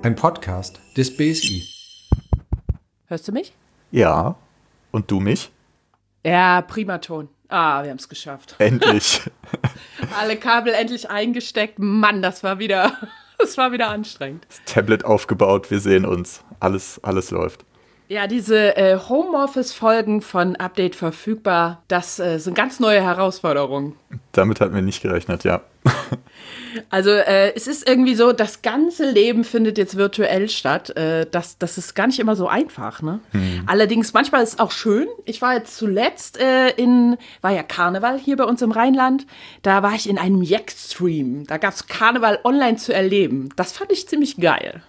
Ein Podcast des BSI. Hörst du mich? Ja. Und du mich? Ja, Primaton. Wir haben es geschafft. Endlich. Alle Kabel endlich eingesteckt. Mann, das war wieder anstrengend. Das Tablet aufgebaut, wir sehen uns. Alles läuft. Ja, diese Homeoffice-Folgen von Update verfügbar, das sind ganz neue Herausforderungen. Damit hatten wir nicht gerechnet, ja. Also es ist irgendwie so, das ganze Leben findet jetzt virtuell statt. Das ist gar nicht immer so einfach, ne? Allerdings, manchmal ist es auch schön. Ich war jetzt zuletzt war ja Karneval hier bei uns im Rheinland. Da war ich in einem Jack-Stream. Da gab es Karneval online zu erleben. Das fand ich ziemlich geil.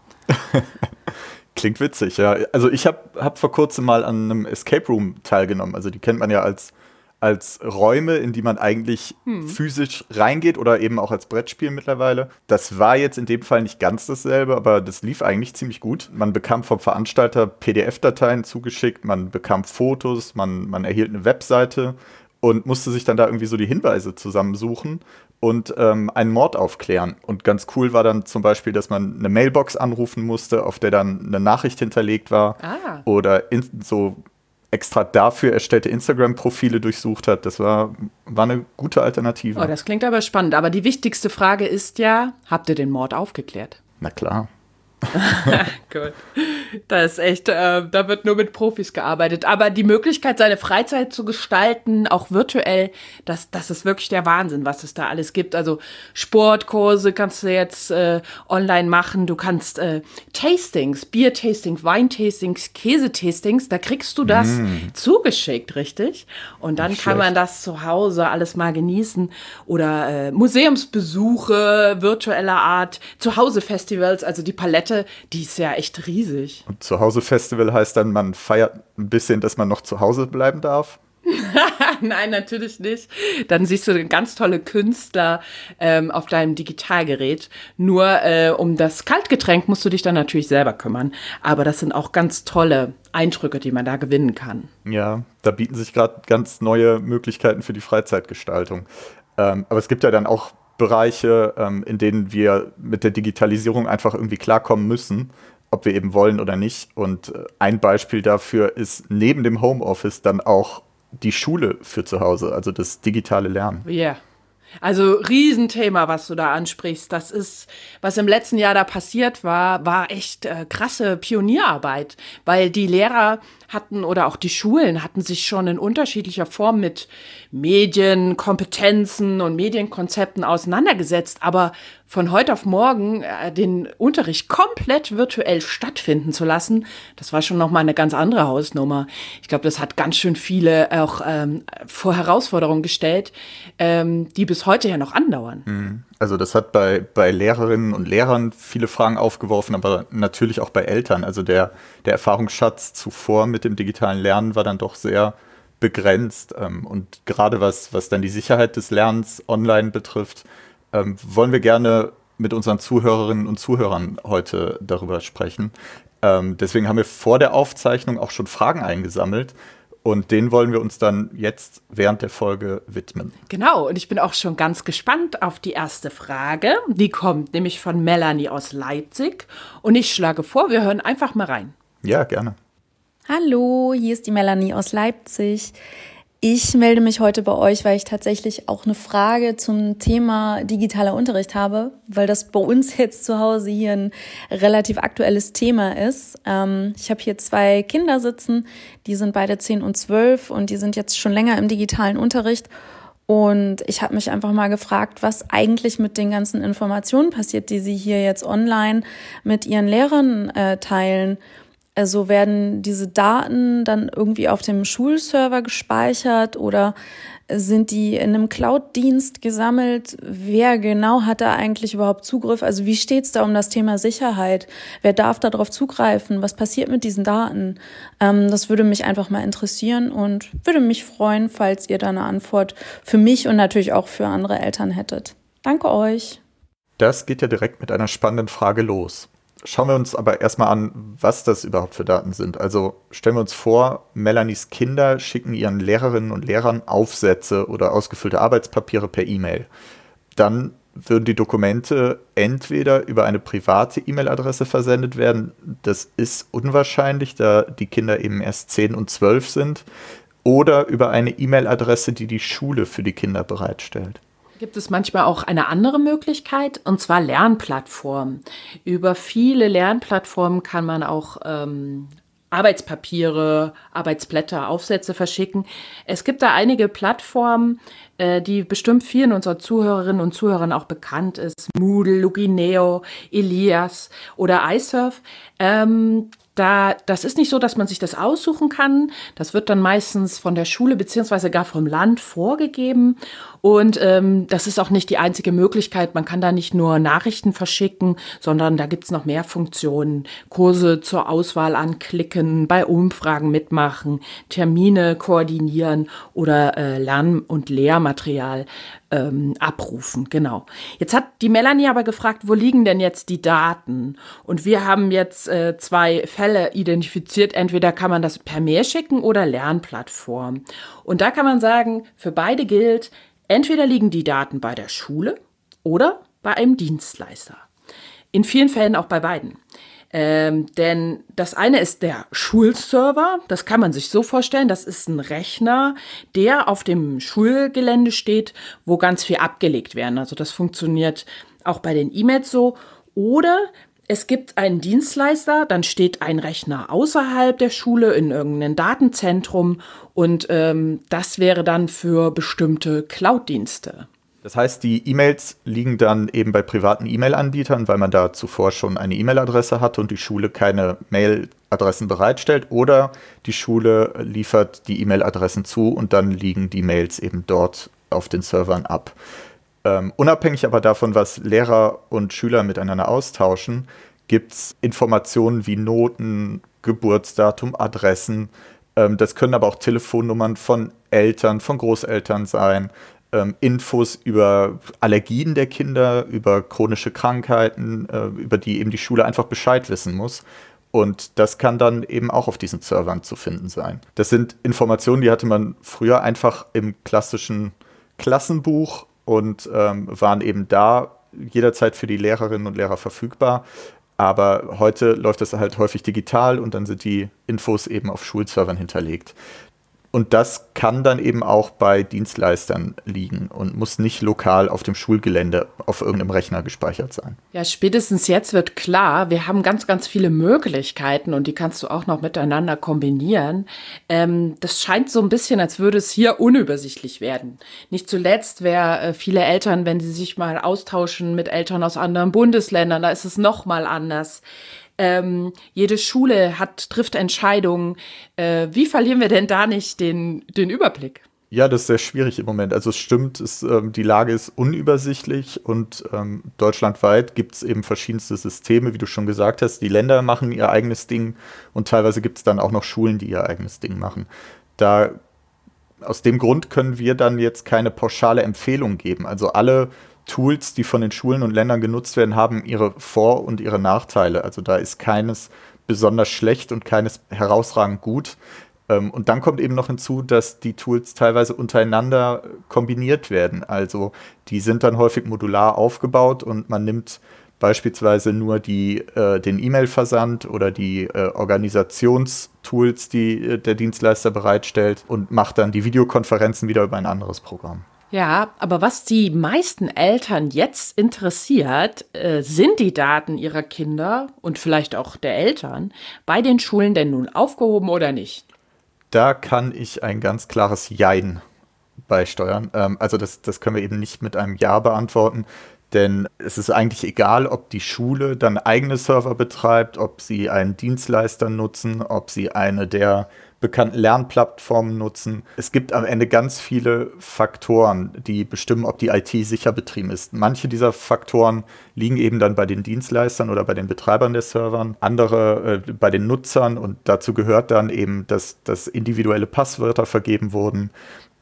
Klingt witzig, ja. Also ich hab vor kurzem mal an einem Escape Room teilgenommen. Also die kennt man ja als Räume, in die man eigentlich physisch reingeht oder eben auch als Brettspiel mittlerweile. Das war jetzt in dem Fall nicht ganz dasselbe, aber das lief eigentlich ziemlich gut. Man bekam vom Veranstalter PDF-Dateien zugeschickt, man bekam Fotos, man erhielt eine Webseite und musste sich dann da irgendwie so die Hinweise zusammensuchen und einen Mord aufklären. Und ganz cool war dann zum Beispiel, dass man eine Mailbox anrufen musste, auf der dann eine Nachricht hinterlegt war. Oder so extra dafür erstellte Instagram-Profile durchsucht hat. Das war eine gute Alternative. Oh, das klingt aber spannend. Aber die wichtigste Frage ist ja, habt ihr den Mord aufgeklärt? Na klar. Gut. Das ist echt, da wird nur mit Profis gearbeitet. Aber die Möglichkeit, seine Freizeit zu gestalten, auch virtuell, das ist wirklich der Wahnsinn, was es da alles gibt. Also Sportkurse kannst du jetzt online machen. Du kannst Tastings, Bier-Tastings, Wein-Tastings, Käse-Tastings, da kriegst du das zugeschickt, richtig? Und dann kann man das zu Hause alles mal genießen. Oder Museumsbesuche virtueller Art, Zuhause-Festivals, also die Palette, die ist ja echt riesig. Und Zuhause-Festival heißt dann, man feiert ein bisschen, dass man noch zu Hause bleiben darf? Nein, natürlich nicht. Dann siehst du ganz tolle Künstler auf deinem Digitalgerät. Nur um das Kaltgetränk musst du dich dann natürlich selber kümmern. Aber das sind auch ganz tolle Eindrücke, die man da gewinnen kann. Ja, da bieten sich gerade ganz neue Möglichkeiten für die Freizeitgestaltung. Aber es gibt ja dann auch Bereiche, in denen wir mit der Digitalisierung einfach irgendwie klarkommen müssen, ob wir eben wollen oder nicht. Und ein Beispiel dafür ist neben dem Homeoffice dann auch die Schule für zu Hause, also das digitale Lernen. Ja. Yeah. Also Riesenthema, was du da ansprichst. Das ist, was im letzten Jahr da passiert war echt krasse Pionierarbeit, weil die Lehrer hatten oder auch die Schulen hatten sich schon in unterschiedlicher Form mit Medienkompetenzen und Medienkonzepten auseinandergesetzt, aber von heute auf morgen den Unterricht komplett virtuell stattfinden zu lassen, das war schon nochmal eine ganz andere Hausnummer. Ich glaube, das hat ganz schön viele auch vor Herausforderungen gestellt, die bis heute ja noch andauern. Also das hat bei Lehrerinnen und Lehrern viele Fragen aufgeworfen, aber natürlich auch bei Eltern. Also der Erfahrungsschatz zuvor mit dem digitalen Lernen war dann doch sehr begrenzt. Und gerade was dann die Sicherheit des Lernens online betrifft, wollen wir gerne mit unseren Zuhörerinnen und Zuhörern heute darüber sprechen. Deswegen haben wir vor der Aufzeichnung auch schon Fragen eingesammelt. Und denen wollen wir uns dann jetzt während der Folge widmen. Genau, und ich bin auch schon ganz gespannt auf die erste Frage. Die kommt nämlich von Melanie aus Leipzig. Und ich schlage vor, wir hören einfach mal rein. Ja, gerne. Hallo, hier ist die Melanie aus Leipzig. Ich melde mich heute bei euch, weil ich tatsächlich auch eine Frage zum Thema digitaler Unterricht habe, weil das bei uns jetzt zu Hause hier ein relativ aktuelles Thema ist. Ich habe hier 2 Kinder sitzen, die sind beide 10 und 12 und die sind jetzt schon länger im digitalen Unterricht. Und ich habe mich einfach mal gefragt, was eigentlich mit den ganzen Informationen passiert, die sie hier jetzt online mit ihren Lehrern teilen. Also werden diese Daten dann irgendwie auf dem Schulserver gespeichert oder sind die in einem Cloud-Dienst gesammelt? Wer genau hat da eigentlich überhaupt Zugriff? Also wie steht's da um das Thema Sicherheit? Wer darf da drauf zugreifen? Was passiert mit diesen Daten? Das würde mich einfach mal interessieren und würde mich freuen, falls ihr da eine Antwort für mich und natürlich auch für andere Eltern hättet. Danke euch. Das geht ja direkt mit einer spannenden Frage los. Schauen wir uns aber erstmal an, was das überhaupt für Daten sind. Also stellen wir uns vor, Melanies Kinder schicken ihren Lehrerinnen und Lehrern Aufsätze oder ausgefüllte Arbeitspapiere per E-Mail. Dann würden die Dokumente entweder über eine private E-Mail-Adresse versendet werden. Das ist unwahrscheinlich, da die Kinder eben erst 10 und 12 sind. Oder über eine E-Mail-Adresse, die die Schule für die Kinder bereitstellt. Gibt es manchmal auch eine andere Möglichkeit, und zwar Lernplattformen. Über viele Lernplattformen kann man auch Arbeitspapiere, Arbeitsblätter, Aufsätze verschicken. Es gibt da einige Plattformen, die bestimmt vielen unserer Zuhörerinnen und Zuhörern auch bekannt ist. Moodle, Lugineo, Elias oder iSurf. Das ist nicht so, dass man sich das aussuchen kann. Das wird dann meistens von der Schule beziehungsweise gar vom Land vorgegeben. Und das ist auch nicht die einzige Möglichkeit. Man kann da nicht nur Nachrichten verschicken, sondern da gibt's noch mehr Funktionen. Kurse zur Auswahl anklicken, bei Umfragen mitmachen, Termine koordinieren oder Lern- und Lehrmaterial abrufen. Genau. Jetzt hat die Melanie aber gefragt, wo liegen denn jetzt die Daten? Und wir haben jetzt 2 Fälle identifiziert. Entweder kann man das per Mail schicken oder Lernplattform. Und da kann man sagen, für beide gilt, entweder liegen die Daten bei der Schule oder bei einem Dienstleister. In vielen Fällen auch bei beiden. Denn das eine ist der Schulserver, das kann man sich so vorstellen, das ist ein Rechner, der auf dem Schulgelände steht, wo ganz viel abgelegt werden. Also das funktioniert auch bei den E-Mails so. Oder es gibt einen Dienstleister, dann steht ein Rechner außerhalb der Schule in irgendeinem Datenzentrum und das wäre dann für bestimmte Cloud-Dienste. Das heißt, die E-Mails liegen dann eben bei privaten E-Mail-Anbietern, weil man da zuvor schon eine E-Mail-Adresse hatte und die Schule keine Mail-Adressen bereitstellt. Oder die Schule liefert die E-Mail-Adressen zu und dann liegen die Mails eben dort auf den Servern ab. Unabhängig aber davon, was Lehrer und Schüler miteinander austauschen, gibt es Informationen wie Noten, Geburtsdatum, Adressen. Das können aber auch Telefonnummern von Eltern, von Großeltern sein. Infos über Allergien der Kinder, über chronische Krankheiten, über die eben die Schule einfach Bescheid wissen muss. Und das kann dann eben auch auf diesen Servern zu finden sein. Das sind Informationen, die hatte man früher einfach im klassischen Klassenbuch und waren eben da jederzeit für die Lehrerinnen und Lehrer verfügbar. Aber heute läuft das halt häufig digital und dann sind die Infos eben auf Schulservern hinterlegt. Und das kann dann eben auch bei Dienstleistern liegen und muss nicht lokal auf dem Schulgelände auf irgendeinem Rechner gespeichert sein. Ja, spätestens jetzt wird klar, wir haben ganz, ganz viele Möglichkeiten und die kannst du auch noch miteinander kombinieren. Das scheint so ein bisschen, als würde es hier unübersichtlich werden. Nicht zuletzt, viele Eltern, wenn sie sich mal austauschen mit Eltern aus anderen Bundesländern, da ist es noch mal anders. Jede Schule trifft Entscheidungen. Wie verlieren wir denn da nicht den Überblick? Ja, das ist sehr schwierig im Moment. Also es stimmt, die Lage ist unübersichtlich und deutschlandweit gibt es eben verschiedenste Systeme, wie du schon gesagt hast. Die Länder machen ihr eigenes Ding und teilweise gibt es dann auch noch Schulen, die ihr eigenes Ding machen. Aus dem Grund können wir dann jetzt keine pauschale Empfehlung geben. Also alle Tools, die von den Schulen und Ländern genutzt werden, haben ihre Vor- und ihre Nachteile. Also da ist keines besonders schlecht und keines herausragend gut. Und dann kommt eben noch hinzu, dass die Tools teilweise untereinander kombiniert werden. Also die sind dann häufig modular aufgebaut und man nimmt beispielsweise nur den E-Mail-Versand oder die Organisationstools, die der Dienstleister bereitstellt und macht dann die Videokonferenzen wieder über ein anderes Programm. Ja, aber was die meisten Eltern jetzt interessiert, sind die Daten ihrer Kinder und vielleicht auch der Eltern bei den Schulen denn nun aufgehoben oder nicht? Da kann ich ein ganz klares Jein beisteuern. Also das können wir eben nicht mit einem Ja beantworten, denn es ist eigentlich egal, ob die Schule dann eigene Server betreibt, ob sie einen Dienstleister nutzen, ob sie eine der bekannten Lernplattformen nutzen. Es gibt am Ende ganz viele Faktoren, die bestimmen, ob die IT sicher betrieben ist. Manche dieser Faktoren liegen eben dann bei den Dienstleistern oder bei den Betreibern der Servern, andere bei den Nutzern und dazu gehört dann eben, dass individuelle Passwörter vergeben wurden,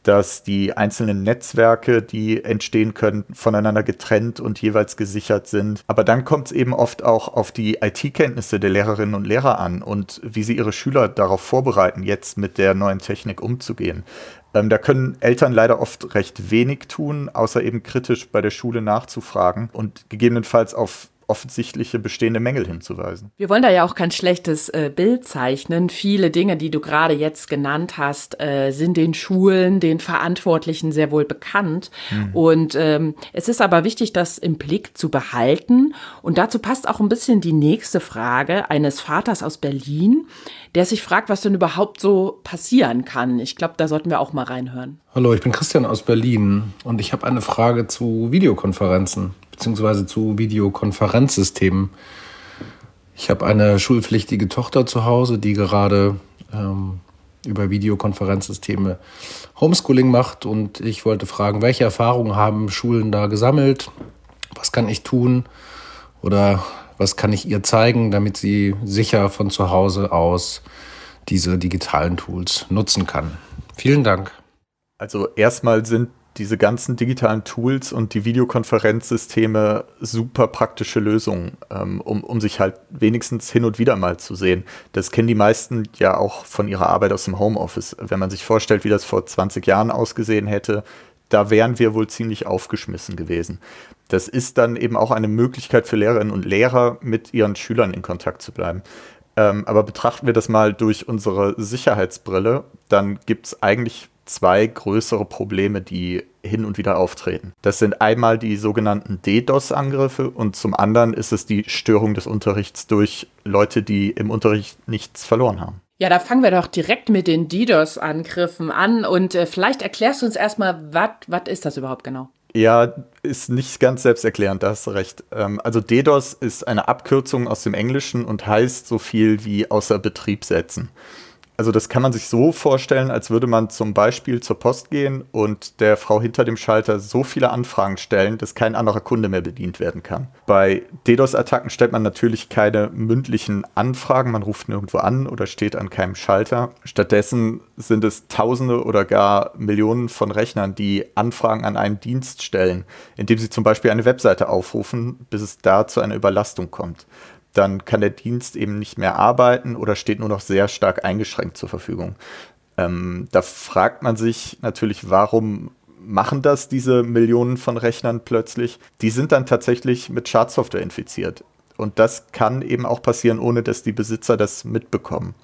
dass die einzelnen Netzwerke, die entstehen können, voneinander getrennt und jeweils gesichert sind. Aber dann kommt es eben oft auch auf die IT-Kenntnisse der Lehrerinnen und Lehrer an und wie sie ihre Schüler darauf vorbereiten, jetzt mit der neuen Technik umzugehen. Da können Eltern leider oft recht wenig tun, außer eben kritisch bei der Schule nachzufragen und gegebenenfalls auf offensichtliche bestehende Mängel hinzuweisen. Wir wollen da ja auch kein schlechtes Bild zeichnen. Viele Dinge, die du gerade jetzt genannt hast, sind den Schulen, den Verantwortlichen sehr wohl bekannt. Und es ist aber wichtig, das im Blick zu behalten. Und dazu passt auch ein bisschen die nächste Frage eines Vaters aus Berlin, der sich fragt, was denn überhaupt so passieren kann. Ich glaube, da sollten wir auch mal reinhören. Hallo, ich bin Christian aus Berlin und ich habe eine Frage zu Videokonferenzen bzw. zu Videokonferenzsystemen. Ich habe eine schulpflichtige Tochter zu Hause, die gerade über Videokonferenzsysteme Homeschooling macht und ich wollte fragen, welche Erfahrungen haben Schulen da gesammelt? Was kann ich tun oder was kann ich ihr zeigen, damit sie sicher von zu Hause aus diese digitalen Tools nutzen kann? Vielen Dank. Also erstmal sind diese ganzen digitalen Tools und die Videokonferenzsysteme super praktische Lösungen, um sich halt wenigstens hin und wieder mal zu sehen. Das kennen die meisten ja auch von ihrer Arbeit aus dem Homeoffice. Wenn man sich vorstellt, wie das vor 20 Jahren ausgesehen hätte, da wären wir wohl ziemlich aufgeschmissen gewesen. Das ist dann eben auch eine Möglichkeit für Lehrerinnen und Lehrer, mit ihren Schülern in Kontakt zu bleiben. Aber betrachten wir das mal durch unsere Sicherheitsbrille, dann gibt es eigentlich zwei größere Probleme, die hin und wieder auftreten. Das sind einmal die sogenannten DDoS-Angriffe und zum anderen ist es die Störung des Unterrichts durch Leute, die im Unterricht nichts verloren haben. Ja, da fangen wir doch direkt mit den DDoS-Angriffen an und vielleicht erklärst du uns erstmal, was ist das überhaupt genau? Ja, ist nicht ganz selbsterklärend, da hast du recht. Also DDoS ist eine Abkürzung aus dem Englischen und heißt so viel wie außer Betrieb setzen. Also das kann man sich so vorstellen, als würde man zum Beispiel zur Post gehen und der Frau hinter dem Schalter so viele Anfragen stellen, dass kein anderer Kunde mehr bedient werden kann. Bei DDoS-Attacken stellt man natürlich keine mündlichen Anfragen, man ruft nirgendwo an oder steht an keinem Schalter. Stattdessen sind es Tausende oder gar Millionen von Rechnern, die Anfragen an einen Dienst stellen, indem sie zum Beispiel eine Webseite aufrufen, bis es da zu einer Überlastung kommt. Dann kann der Dienst eben nicht mehr arbeiten oder steht nur noch sehr stark eingeschränkt zur Verfügung. Da fragt man sich natürlich, warum machen das diese Millionen von Rechnern plötzlich? Die sind dann tatsächlich mit Schadsoftware infiziert. Und das kann eben auch passieren, ohne dass die Besitzer das mitbekommen.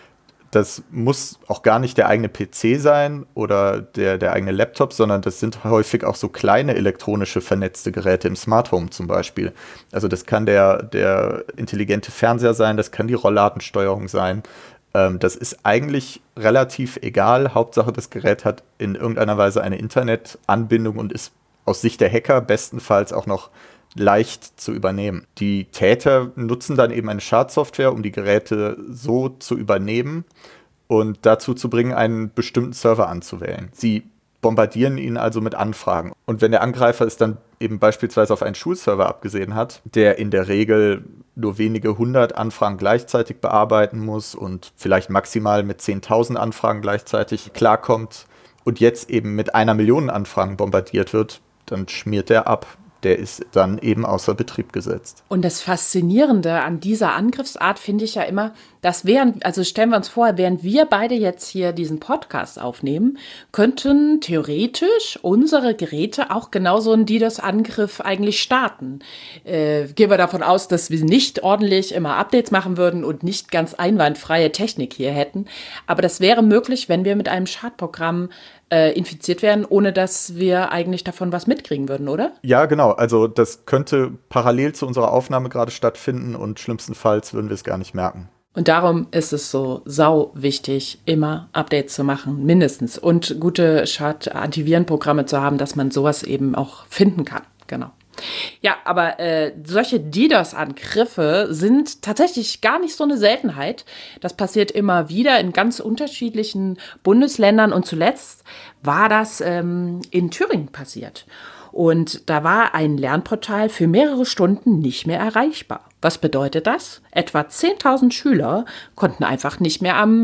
Das muss auch gar nicht der eigene PC sein oder der eigene Laptop, sondern das sind häufig auch so kleine elektronische vernetzte Geräte im Smart Home zum Beispiel. Also das kann der intelligente Fernseher sein, das kann die Rollladensteuerung sein. Das ist eigentlich relativ egal. Hauptsache, das Gerät hat in irgendeiner Weise eine Internetanbindung und ist aus Sicht der Hacker bestenfalls auch noch leicht zu übernehmen. Die Täter nutzen dann eben eine Schadsoftware, um die Geräte so zu übernehmen und dazu zu bringen, einen bestimmten Server anzuwählen. Sie bombardieren ihn also mit Anfragen. Und wenn der Angreifer es dann eben beispielsweise auf einen Schulserver abgesehen hat, der in der Regel nur wenige hundert Anfragen gleichzeitig bearbeiten muss und vielleicht maximal mit 10.000 Anfragen gleichzeitig klarkommt und jetzt eben mit 1 Million Anfragen bombardiert wird, dann schmiert er ab. Der ist dann eben außer Betrieb gesetzt. Und das Faszinierende an dieser Angriffsart finde ich ja immer, dass stellen wir uns vor, während wir beide jetzt hier diesen Podcast aufnehmen, könnten theoretisch unsere Geräte auch genauso einen DDoS-Angriff eigentlich starten. Gehen wir davon aus, dass wir nicht ordentlich immer Updates machen würden und nicht ganz einwandfreie Technik hier hätten. Aber das wäre möglich, wenn wir mit einem Schadprogramm infiziert werden, ohne dass wir eigentlich davon was mitkriegen würden, oder? Ja, genau. Also das könnte parallel zu unserer Aufnahme gerade stattfinden und schlimmstenfalls würden wir es gar nicht merken. Und darum ist es so sau wichtig, immer Updates zu machen, mindestens. Und gute Schad-Antivirenprogramme zu haben, dass man sowas eben auch finden kann. Genau. Ja, aber solche DDoS-Angriffe sind tatsächlich gar nicht so eine Seltenheit. Das passiert immer wieder in ganz unterschiedlichen Bundesländern und zuletzt war das in Thüringen passiert. Und da war ein Lernportal für mehrere Stunden nicht mehr erreichbar. Was bedeutet das? Etwa 10.000 Schüler konnten einfach nicht mehr am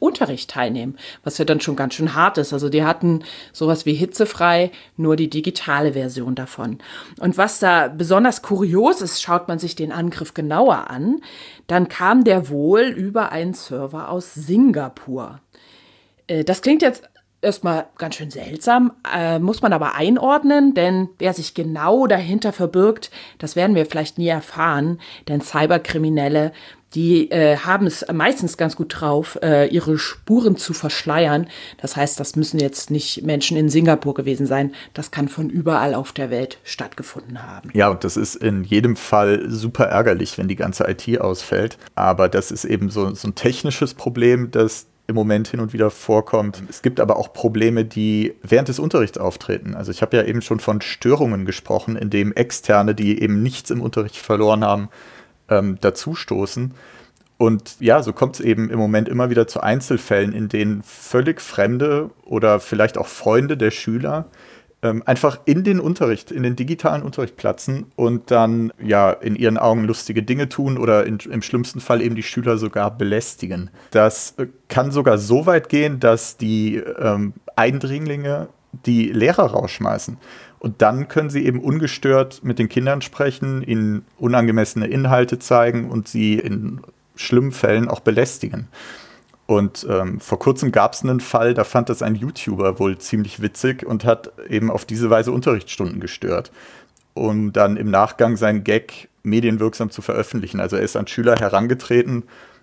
Unterricht teilnehmen, was ja dann schon ganz schön hart ist. Also die hatten sowas wie hitzefrei, nur die digitale Version davon. Und was da besonders kurios ist, schaut man sich den Angriff genauer an, dann kam der wohl über einen Server aus Singapur. Das klingt jetzt erstmal ganz schön seltsam, muss man aber einordnen, denn wer sich genau dahinter verbirgt, das werden wir vielleicht nie erfahren, denn Cyberkriminelle, die haben es meistens ganz gut drauf, ihre Spuren zu verschleiern. Das heißt, das müssen jetzt nicht Menschen in Singapur gewesen sein, das kann von überall auf der Welt stattgefunden haben. Ja, und das ist in jedem Fall super ärgerlich, wenn die ganze IT ausfällt, aber das ist eben so ein technisches Problem, das im Moment hin und wieder vorkommt. Es gibt aber auch Probleme, die während des Unterrichts auftreten. Also ich habe ja eben schon von Störungen gesprochen, in dem Externe, die eben nichts im Unterricht verloren haben, dazustoßen. Und ja, so kommt es eben im Moment immer wieder zu Einzelfällen, in denen völlig Fremde oder vielleicht auch Freunde der Schüler einfach in den Unterricht, in den digitalen Unterricht platzen und dann ja in ihren Augen lustige Dinge tun oder im schlimmsten Fall eben die Schüler sogar belästigen. Das kann sogar so weit gehen, dass die Eindringlinge die Lehrer rausschmeißen. Und dann können sie eben ungestört mit den Kindern sprechen, ihnen unangemessene Inhalte zeigen und sie in schlimmen Fällen auch belästigen. Und vor kurzem gab es einen Fall, da fand das ein YouTuber wohl ziemlich witzig und hat eben auf diese Weise Unterrichtsstunden gestört, um dann im Nachgang seinen Gag medienwirksam zu veröffentlichen. Also er ist an Schüler herangetreten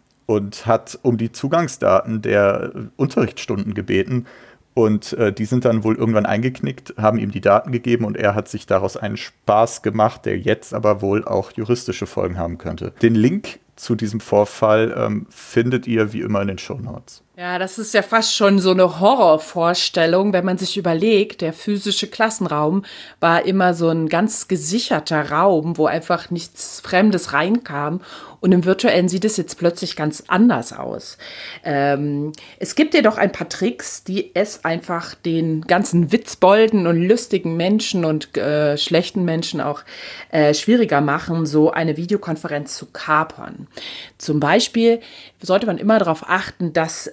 und hat um die Zugangsdaten der Unterrichtsstunden gebeten. Und die sind dann wohl irgendwann eingeknickt, haben ihm die Daten gegeben und er hat sich daraus einen Spaß gemacht, der jetzt aber wohl auch juristische Folgen haben könnte. Den Link zu diesem Vorfall findet ihr wie immer in den Shownotes. Ja, das ist ja fast schon so eine Horrorvorstellung, wenn man sich überlegt, der physische Klassenraum war immer so ein ganz gesicherter Raum, wo einfach nichts Fremdes reinkam. Und im Virtuellen sieht es jetzt plötzlich ganz anders aus. Es gibt jedoch ein paar Tricks, die es einfach den ganzen witzbolden und lustigen Menschen und schlechten Menschen auch schwieriger machen, so eine Videokonferenz zu kapern. Zum Beispiel sollte man immer darauf achten, dass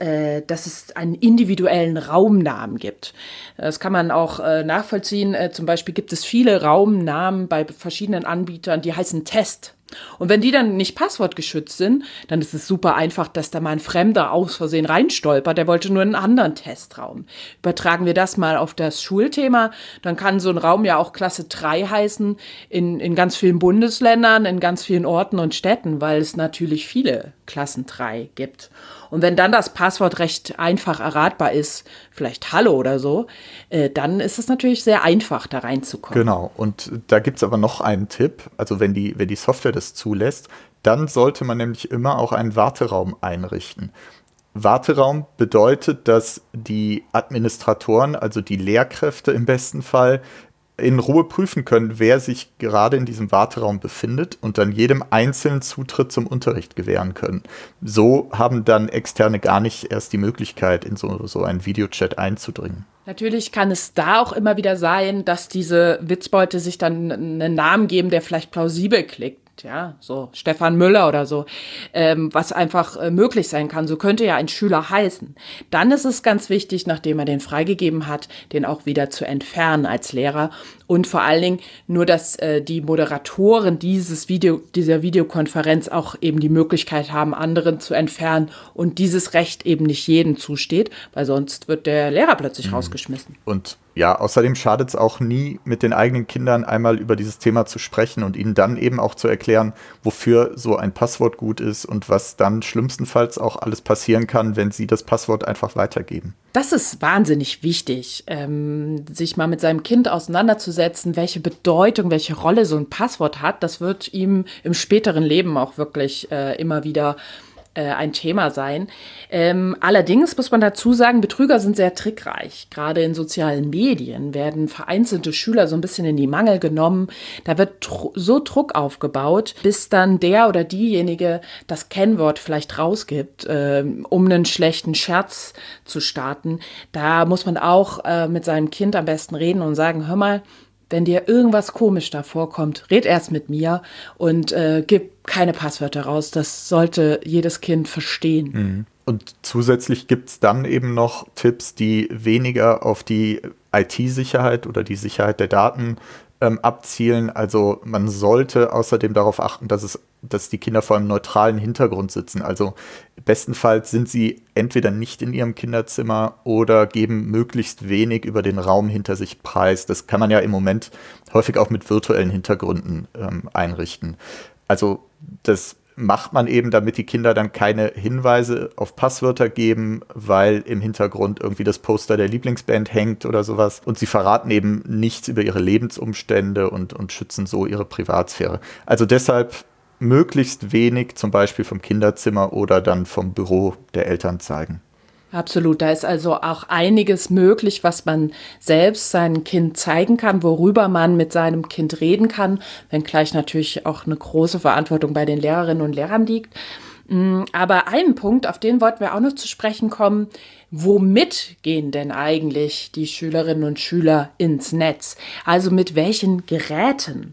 es einen individuellen Raumnamen gibt. Das kann man auch nachvollziehen. Zum Beispiel gibt es viele Raumnamen bei verschiedenen Anbietern, die heißen Test. Und wenn die dann nicht passwortgeschützt sind, dann ist es super einfach, dass da mal ein Fremder aus Versehen reinstolpert. Der wollte nur einen anderen Testraum. Übertragen wir das mal auf das Schulthema, dann kann so ein Raum ja auch Klasse 3 heißen in ganz vielen Bundesländern, in ganz vielen Orten und Städten, weil es natürlich viele Klassen 3 gibt. Und wenn dann das Passwort recht einfach erratbar ist, vielleicht Hallo oder so, dann ist es natürlich sehr einfach, da reinzukommen. Genau, und da gibt es aber noch einen Tipp. Also wenn die Software das zulässt, dann sollte man nämlich immer auch einen Warteraum einrichten. Warteraum bedeutet, dass die Administratoren, also die Lehrkräfte im besten Fall, in Ruhe prüfen können, wer sich gerade in diesem Warteraum befindet und dann jedem einzelnen Zutritt zum Unterricht gewähren können. So haben dann Externe gar nicht erst die Möglichkeit, in so einen Videochat einzudringen. Natürlich kann es da auch immer wieder sein, dass diese Witzbeute sich dann einen Namen geben, der vielleicht plausibel klingt. Ja, so Stefan Müller oder so, was einfach möglich sein kann. So könnte ja ein Schüler heißen. Dann ist es ganz wichtig, nachdem er den freigegeben hat, den auch wieder zu entfernen als Lehrer. Und vor allen Dingen nur, dass die Moderatoren dieser Videokonferenz auch eben die Möglichkeit haben, anderen zu entfernen und dieses Recht eben nicht jedem zusteht, weil sonst wird der Lehrer plötzlich rausgeschmissen. Und ja, außerdem schadet es auch nie, mit den eigenen Kindern einmal über dieses Thema zu sprechen und ihnen dann eben auch zu erklären, wofür so ein Passwort gut ist und was dann schlimmstenfalls auch alles passieren kann, wenn sie das Passwort einfach weitergeben. Das ist wahnsinnig wichtig, sich mal mit seinem Kind auseinanderzusetzen, welche Bedeutung, welche Rolle so ein Passwort hat. Das wird ihm im späteren Leben auch wirklich immer wieder ein Thema sein. Allerdings muss man dazu sagen, Betrüger sind sehr trickreich. Gerade in sozialen Medien werden vereinzelte Schüler so ein bisschen in die Mangel genommen. Da wird so Druck aufgebaut, bis dann der oder diejenige das Kennwort vielleicht rausgibt, um einen schlechten Scherz zu starten. Da muss man auch mit seinem Kind am besten reden und sagen, hör mal, wenn dir irgendwas komisch da vorkommt, red erst mit mir und gib keine Passwörter raus. Das sollte jedes Kind verstehen. Und zusätzlich gibt es dann eben noch Tipps, die weniger auf die IT-Sicherheit oder die Sicherheit der Daten abzielen. Also man sollte außerdem darauf achten, dass die Kinder vor einem neutralen Hintergrund sitzen. Also bestenfalls sind sie entweder nicht in ihrem Kinderzimmer oder geben möglichst wenig über den Raum hinter sich preis. Das kann man ja im Moment häufig auch mit virtuellen Hintergründen einrichten. Also das macht man eben, damit die Kinder dann keine Hinweise auf Passwörter geben, weil im Hintergrund irgendwie das Poster der Lieblingsband hängt oder sowas. Und sie verraten eben nichts über ihre Lebensumstände und schützen so ihre Privatsphäre. Also deshalb möglichst wenig zum Beispiel vom Kinderzimmer oder dann vom Büro der Eltern zeigen. Absolut, da ist also auch einiges möglich, was man selbst seinem Kind zeigen kann, worüber man mit seinem Kind reden kann, wenngleich natürlich auch eine große Verantwortung bei den Lehrerinnen und Lehrern liegt. Aber einen Punkt, auf den wollten wir auch noch zu sprechen kommen: Womit gehen denn eigentlich die Schülerinnen und Schüler ins Netz? Also mit welchen Geräten?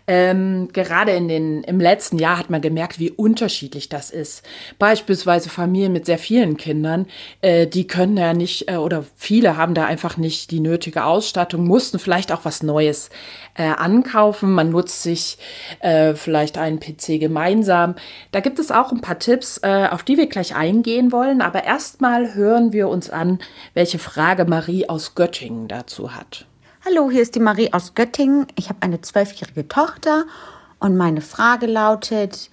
Gerade im letzten Jahr hat man gemerkt, wie unterschiedlich das ist. Beispielsweise Familien mit sehr vielen Kindern, die können ja nicht, oder viele haben da einfach nicht die nötige Ausstattung, mussten vielleicht auch was Neues ankaufen. Man nutzt sich vielleicht einen PC gemeinsam. Da gibt es auch ein paar Tipps, auf die wir gleich eingehen wollen. Aber erstmal hören wir uns an, welche Frage Marie aus Göttingen dazu hat. Hallo, hier ist die Marie aus Göttingen. Ich habe eine 12-jährige Tochter und meine Frage lautet,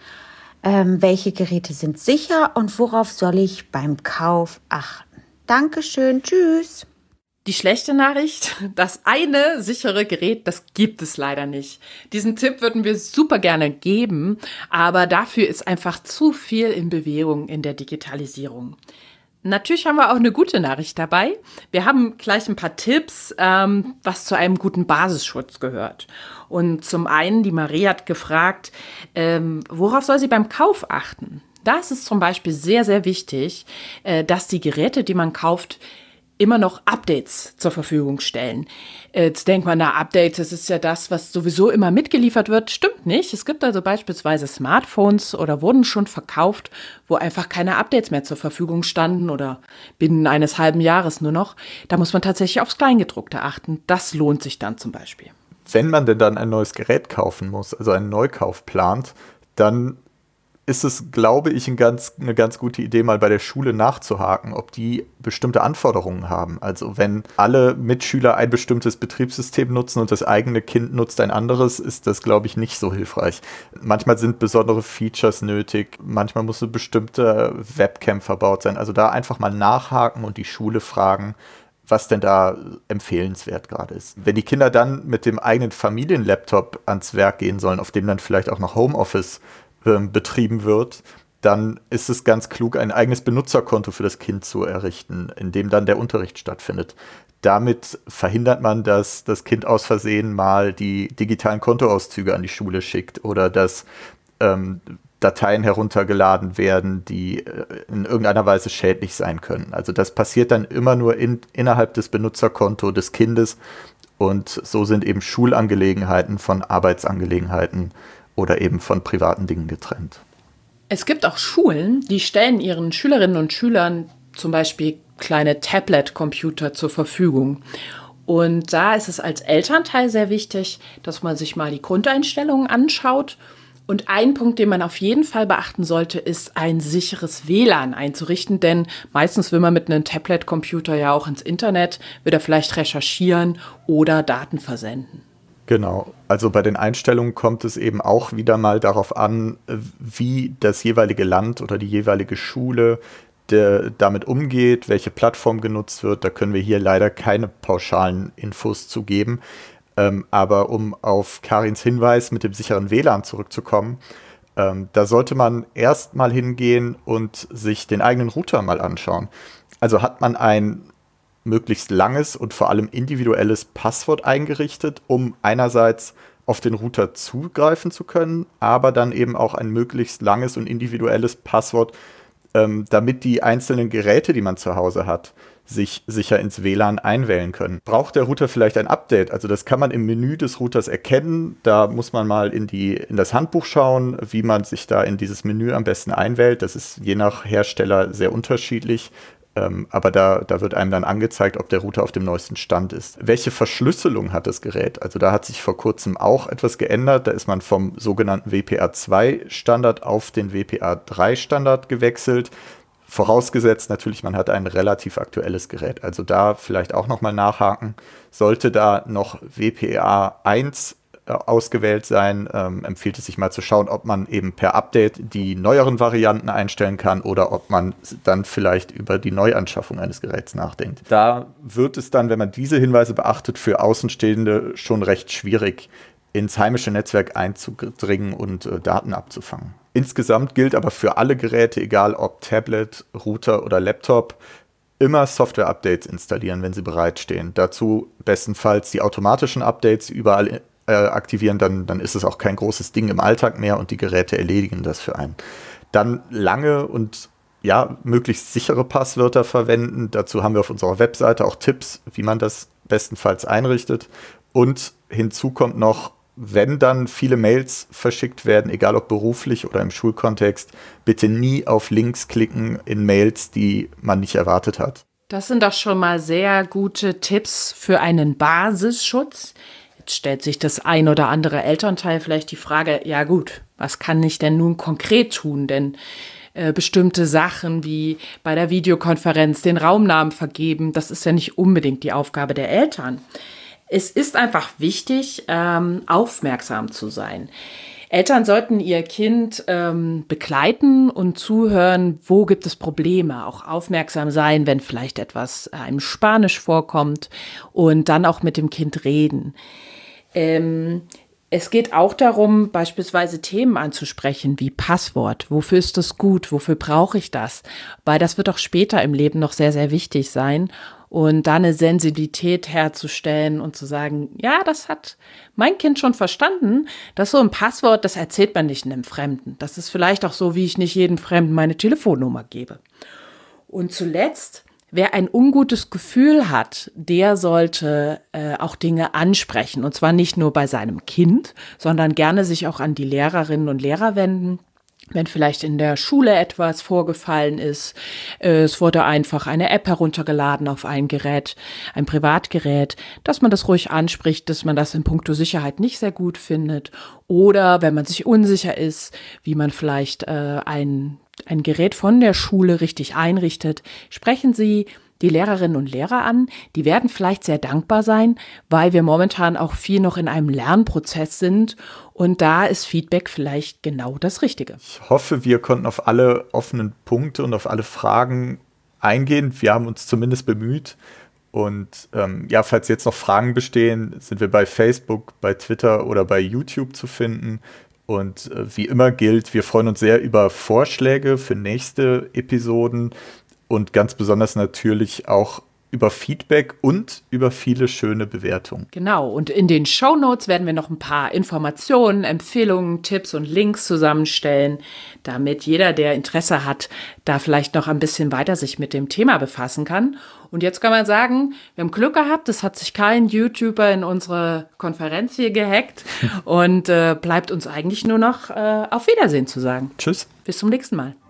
welche Geräte sind sicher und worauf soll ich beim Kauf achten? Dankeschön, tschüss. Die schlechte Nachricht: Das eine sichere Gerät, das gibt es leider nicht. Diesen Tipp würden wir super gerne geben, aber dafür ist einfach zu viel in Bewegung in der Digitalisierung. Natürlich haben wir auch eine gute Nachricht dabei. Wir haben gleich ein paar Tipps, was zu einem guten Basisschutz gehört. Und zum einen, die Marie hat gefragt, worauf soll sie beim Kauf achten? Da ist es zum Beispiel sehr, sehr wichtig, dass die Geräte, die man kauft, immer noch Updates zur Verfügung stellen. Jetzt denkt man, Updates, das ist ja das, was sowieso immer mitgeliefert wird. Stimmt nicht. Es gibt also beispielsweise Smartphones oder wurden schon verkauft, wo einfach keine Updates mehr zur Verfügung standen oder binnen eines halben Jahres nur noch. Da muss man tatsächlich aufs Kleingedruckte achten. Das lohnt sich dann zum Beispiel. Wenn man denn dann ein neues Gerät kaufen muss, also einen Neukauf plant, dann ist es, glaube ich, eine ganz gute Idee, mal bei der Schule nachzuhaken, ob die bestimmte Anforderungen haben. Also wenn alle Mitschüler ein bestimmtes Betriebssystem nutzen und das eigene Kind nutzt ein anderes, ist das, glaube ich, nicht so hilfreich. Manchmal sind besondere Features nötig, manchmal muss eine bestimmte Webcam verbaut sein. Also da einfach mal nachhaken und die Schule fragen, was denn da empfehlenswert gerade ist. Wenn die Kinder dann mit dem eigenen Familienlaptop ans Werk gehen sollen, auf dem dann vielleicht auch noch Homeoffice betrieben wird, dann ist es ganz klug, ein eigenes Benutzerkonto für das Kind zu errichten, in dem dann der Unterricht stattfindet. Damit verhindert man, dass das Kind aus Versehen mal die digitalen Kontoauszüge an die Schule schickt oder dass Dateien heruntergeladen werden, die in irgendeiner Weise schädlich sein können. Also das passiert dann immer nur innerhalb des Benutzerkontos des Kindes und so sind eben Schulangelegenheiten von Arbeitsangelegenheiten oder eben von privaten Dingen getrennt. Es gibt auch Schulen, die stellen ihren Schülerinnen und Schülern zum Beispiel kleine Tablet-Computer zur Verfügung. Und da ist es als Elternteil sehr wichtig, dass man sich mal die Grundeinstellungen anschaut. Und ein Punkt, den man auf jeden Fall beachten sollte, ist ein sicheres WLAN einzurichten, denn meistens will man mit einem Tablet-Computer ja auch ins Internet, will er vielleicht recherchieren oder Daten versenden. Genau, also bei den Einstellungen kommt es eben auch wieder mal darauf an, wie das jeweilige Land oder die jeweilige Schule damit umgeht, welche Plattform genutzt wird. Da können wir hier leider keine pauschalen Infos zu geben. Aber um auf Karins Hinweis mit dem sicheren WLAN zurückzukommen, da sollte man erst mal hingehen und sich den eigenen Router mal anschauen. Also hat man ein möglichst langes und vor allem individuelles Passwort eingerichtet, um einerseits auf den Router zugreifen zu können, aber dann eben auch ein möglichst langes und individuelles Passwort, damit die einzelnen Geräte, die man zu Hause hat, sich sicher ins WLAN einwählen können. Braucht der Router vielleicht ein Update? Also das kann man im Menü des Routers erkennen. Da muss man mal in das Handbuch schauen, wie man sich da in dieses Menü am besten einwählt. Das ist je nach Hersteller sehr unterschiedlich. Aber da wird einem dann angezeigt, ob der Router auf dem neuesten Stand ist. Welche Verschlüsselung hat das Gerät? Also da hat sich vor kurzem auch etwas geändert. Da ist man vom sogenannten WPA2-Standard auf den WPA3-Standard gewechselt. Vorausgesetzt natürlich, man hat ein relativ aktuelles Gerät. Also da vielleicht auch nochmal nachhaken. Sollte da noch WPA 1 ausgewählt sein, empfiehlt es sich mal zu schauen, ob man eben per Update die neueren Varianten einstellen kann oder ob man dann vielleicht über die Neuanschaffung eines Geräts nachdenkt. Da wird es dann, wenn man diese Hinweise beachtet, für Außenstehende schon recht schwierig, ins heimische Netzwerk einzudringen und Daten abzufangen. Insgesamt gilt aber für alle Geräte, egal ob Tablet, Router oder Laptop, immer Software-Updates installieren, wenn sie bereitstehen. Dazu bestenfalls die automatischen Updates überall aktivieren, dann ist es auch kein großes Ding im Alltag mehr und die Geräte erledigen das für einen. Dann lange und möglichst sichere Passwörter verwenden. Dazu haben wir auf unserer Webseite auch Tipps, wie man das bestenfalls einrichtet. Und hinzu kommt noch, wenn dann viele Mails verschickt werden, egal ob beruflich oder im Schulkontext, bitte nie auf Links klicken in Mails, die man nicht erwartet hat. Das sind doch schon mal sehr gute Tipps für einen Basisschutz. Jetzt stellt sich das ein oder andere Elternteil vielleicht die Frage, ja gut, was kann ich denn nun konkret tun? Denn bestimmte Sachen wie bei der Videokonferenz den Raumnamen vergeben, das ist ja nicht unbedingt die Aufgabe der Eltern. Es ist einfach wichtig, aufmerksam zu sein. Eltern sollten ihr Kind begleiten und zuhören, wo gibt es Probleme. Auch aufmerksam sein, wenn vielleicht etwas im Spanisch vorkommt und dann auch mit dem Kind reden. Es geht auch darum, beispielsweise Themen anzusprechen wie Passwort. Wofür ist das gut? Wofür brauche ich das? Weil das wird auch später im Leben noch sehr, sehr wichtig sein. Und da eine Sensibilität herzustellen und zu sagen, ja, das hat mein Kind schon verstanden. Das ist so ein Passwort, das erzählt man nicht einem Fremden. Das ist vielleicht auch so, wie ich nicht jedem Fremden meine Telefonnummer gebe. Und zuletzt, wer ein ungutes Gefühl hat, der sollte auch Dinge ansprechen. Und zwar nicht nur bei seinem Kind, sondern gerne sich auch an die Lehrerinnen und Lehrer wenden. Wenn vielleicht in der Schule etwas vorgefallen ist, es wurde einfach eine App heruntergeladen auf ein Gerät, ein Privatgerät, dass man das ruhig anspricht, dass man das in puncto Sicherheit nicht sehr gut findet. Oder wenn man sich unsicher ist, wie man vielleicht ein Gerät von der Schule richtig einrichtet, sprechen Sie die Lehrerinnen und Lehrer an. Die werden vielleicht sehr dankbar sein, weil wir momentan auch viel noch in einem Lernprozess sind. Und da ist Feedback vielleicht genau das Richtige. Ich hoffe, wir konnten auf alle offenen Punkte und auf alle Fragen eingehen. Wir haben uns zumindest bemüht. Und falls jetzt noch Fragen bestehen, sind wir bei Facebook, bei Twitter oder bei YouTube zu finden. Und wie immer gilt, wir freuen uns sehr über Vorschläge für nächste Episoden und ganz besonders natürlich auch über Feedback und über viele schöne Bewertungen. Genau, und in den Shownotes werden wir noch ein paar Informationen, Empfehlungen, Tipps und Links zusammenstellen, damit jeder, der Interesse hat, da vielleicht noch ein bisschen weiter sich mit dem Thema befassen kann. Und jetzt kann man sagen, wir haben Glück gehabt, es hat sich kein YouTuber in unsere Konferenz hier gehackt und bleibt uns eigentlich nur noch auf Wiedersehen zu sagen. Tschüss. Bis zum nächsten Mal.